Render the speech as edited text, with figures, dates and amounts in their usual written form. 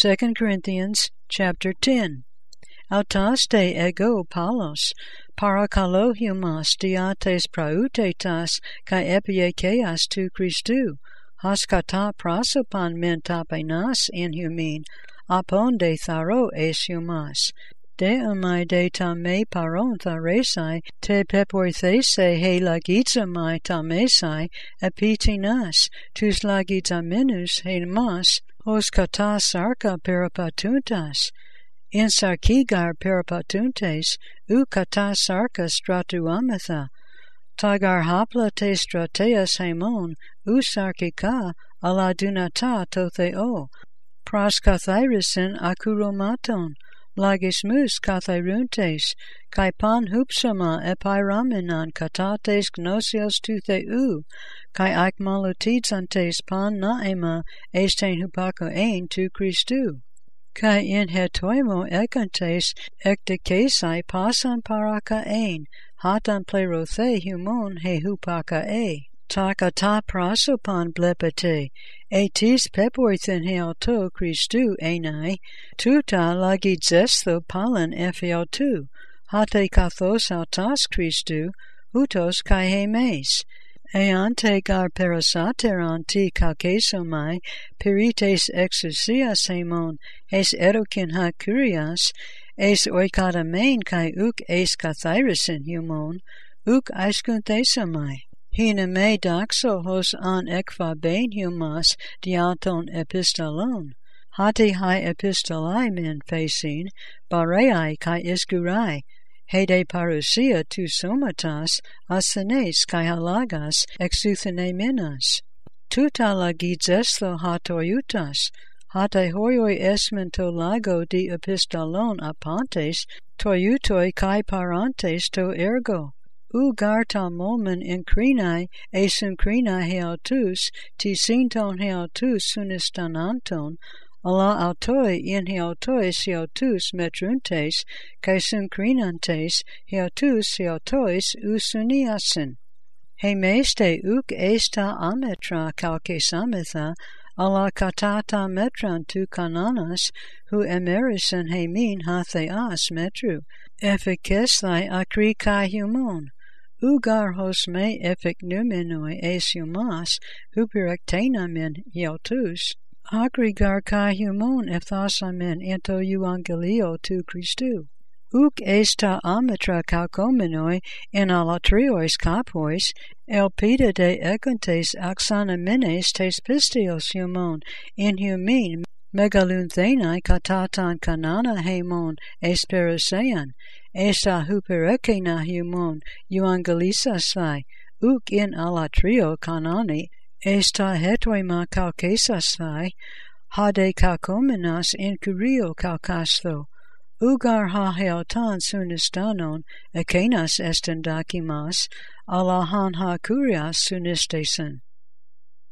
2 Corinthians chapter 10. Autas te ego Paulos, parakalohumas diates prautetas kai epiekeas tu Christu, haskata prasopan men tapenas in humin, apon de tharo es humas. De amai de tame paron tharesai, te peporthese he lagizamai tamesai, epitinas, tus lagizamenus he mas, hos kata sarka peripatuntas, in sarkigar peripatuntes, u kata sarka stratuamatha, tagar hapla te strateas hemon, u sarkika, ala dunata totheo, praskathyrisin akuromaton, lagismus kathyruntes, kai pan hupsama epiramenan katates gnosios tu theu, kai aikmalutidzantes pan naema esten hupako ein tu Christu, kai in hetoimo ekantes ekdekesai pasan paraka ein, hatan plerothe humon he hupaka e. Taka ta prasopan blepete, etis pepoithen heauto Christu enai, tuta lagidzesto palan ephiautu, hate kathos autas Christu, hutos kai hemes, eante gar perasateran ti kalkesomai, perites exousias hemon, es erokin ha kurias, es oikadamein kai uk es kathyrisin humon, uk aiskunthesomai. Hina me doxo hos an ekva bain humas diaton epistolon. Hati hai epistolai men facin, bareai kai iskurai, hede parousia tu somatas, asenes kai halagas exuthene minas. Tuta lagidzesto hatoiutas, hate hoioi esmento lago di epistolon apantes, toiutoi kai parantes to ergo. Ugarta momen in crinai, esum crinai heautus, tisinton heautus sunistananton, ala autoi in heautois heautus metruntes, kai sum crinantes, heautus heautois usuniasin. Hemeste uk esta ametra calcesametha, ala katata metran tu cananas, hu emerison hemin hatheas metru, effices akri kai humon. Ugar hos me effic numenoi es humas, huperectena men heautus, agrigar kai humon epthasamen ento euangelio tu Christu. Uk esta ametra calcomenoi in alatriois capois, elpida de egantes axanamenes tes pistios humon, in humin megalunthenae katatan canana hemon esperasean, esta huperekena humon euangelisasai, uk in alatrio canani, esta hetoima calcesasai, hade calcomenas in curio calcastho, ugar ha heautan sunistanon, ekenas estendakimas, alahan ha curias sunistesan.